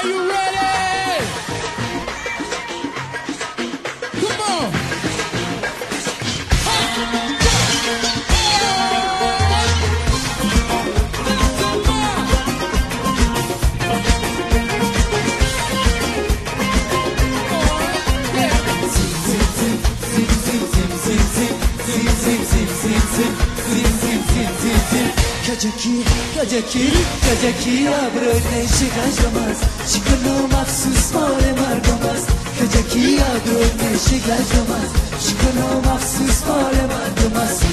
you ready? Come on. کجکی ابرو شکجماز شکنو مخصوص مال مردم است کجکی ابرو شکجماز شکنو مخصوص مال مردم است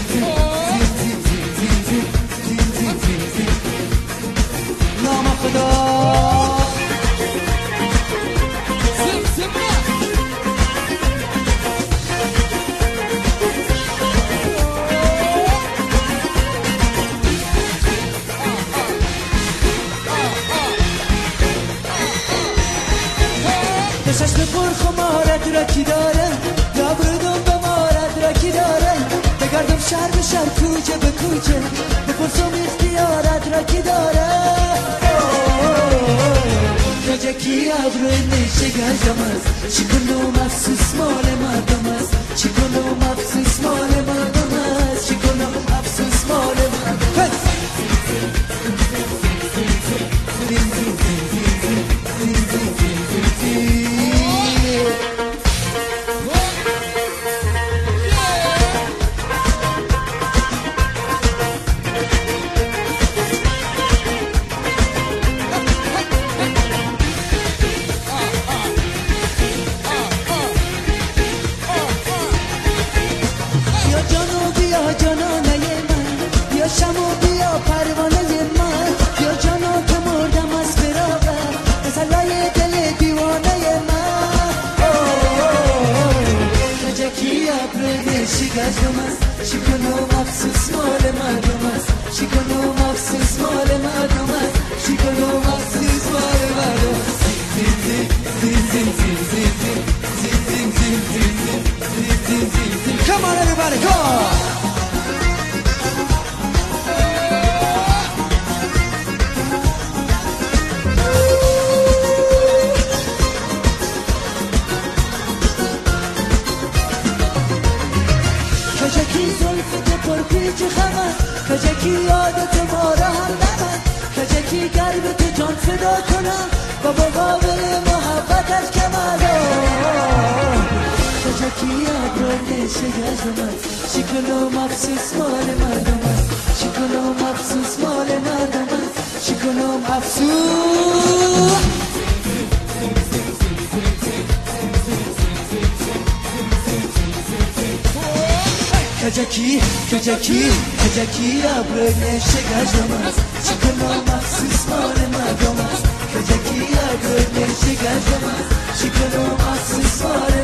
نام خدا چشم پرخمارت را کی داره دابردم به مارت را کی داره بگردم شهر به شهر کوچه به کوچه بپرسم اختیارت را کی داره کجکی ابروی نیشه گردم است چیکنو مخصوص مال مردم است چیکنو مخصوص مال مردم است چیکنو مخصوص مال مردم است شکنو مخصوص مال مردم است شکنو مخصوص مال مردم است شکنو مخصوص مال مردم است Come on everybody, go! کجکی زلفت پرپیچ خمر کجکی یادت ما را هم نمد کجکی گربت جان فدا کنم و با قابل محبتت کمر کجکی ابرای شگرم است شکنو مخصوص مال مردم است شکنو مخصوص مال مردم است شکنو مخصوص کجکی ابروی شگرم است شکنو مخصوص مال مردم است کجکی ابروی شگرم است شکنو مخصوص مال